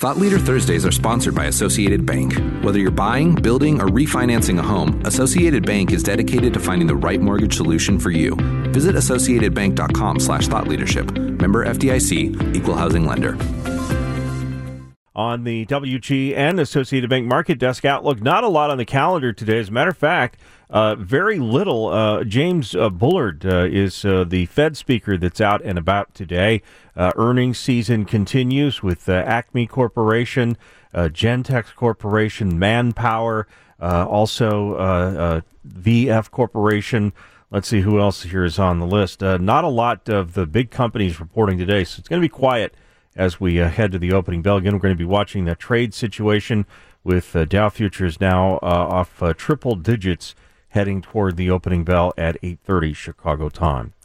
Thought Leader Thursdays are sponsored by Associated Bank. Whether you're buying, building, or refinancing a home, Associated Bank is dedicated to finding the right mortgage solution for you. Visit associatedbank.com/thoughtleadership. Member FDIC, Equal Housing Lender. On the WG and Associated Bank Market Desk Outlook, not a lot on the calendar today. As a matter of fact, very little. James Bullard is the Fed speaker that's out and about today. Earnings season continues with Acme Corporation, Gentex Corporation, Manpower, also VF Corporation. Let's see who else here is on the list. Not a lot of the big companies reporting today, so it's going to be quiet as we head to the opening bell. Again, we're going to be watching the trade situation with Dow futures now off triple digits heading toward the opening bell at 8:30 Chicago time.